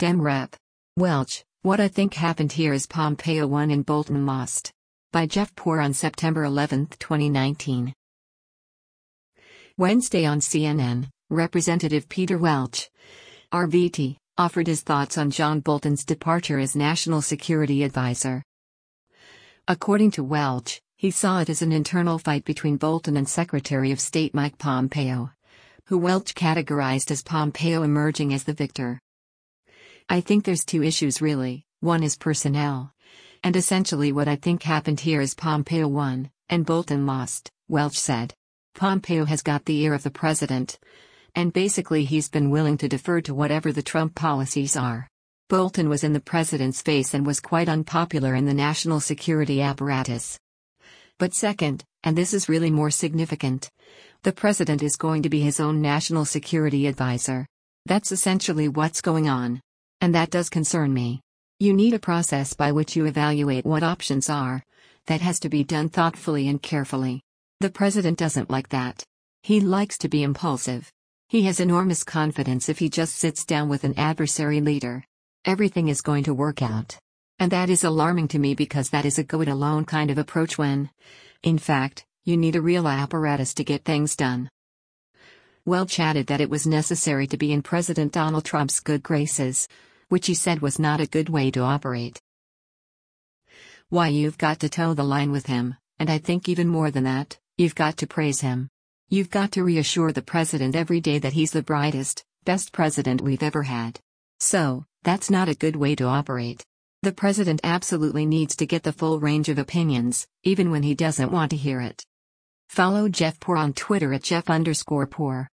Dem Rep. Welch, what I think happened here is Pompeo won and Bolton lost. By Jeff Poor on September 11, 2019. Wednesday on CNN, Representative Peter Welch, RVT, offered his thoughts on John Bolton's departure as National Security Advisor. According to Welch, he saw it as an internal fight between Bolton and Secretary of State Mike Pompeo, who Welch categorized as Pompeo emerging as the victor. I think there's two issues really. One is personnel. And essentially what I think happened here is Pompeo won, and Bolton lost, Welch said. Pompeo has got the ear of the president. And basically he's been willing to defer to whatever the Trump policies are. Bolton was in the president's face and was quite unpopular in the national security apparatus. But second, and this is really more significant, the president is going to be his own national security advisor. That's essentially what's going on. And that does concern me. You need a process by which you evaluate what options are. That has to be done thoughtfully and carefully. The president doesn't like that. He likes to be impulsive. He has enormous confidence if he just sits down with an adversary leader. Everything is going to work out. And that is alarming to me because that is a go-it-alone kind of approach when, in fact, you need a real apparatus to get things done. Welch added that it was necessary to be in President Donald Trump's good graces, which he said was not a good way to operate. Why, you've got to toe the line with him, and I think even more than that, you've got to praise him. You've got to reassure the president every day that he's the brightest, best president we've ever had. So, that's not a good way to operate. The president absolutely needs to get the full range of opinions, even when he doesn't want to hear it. Follow Jeff Poor on Twitter at Jeff_Poor.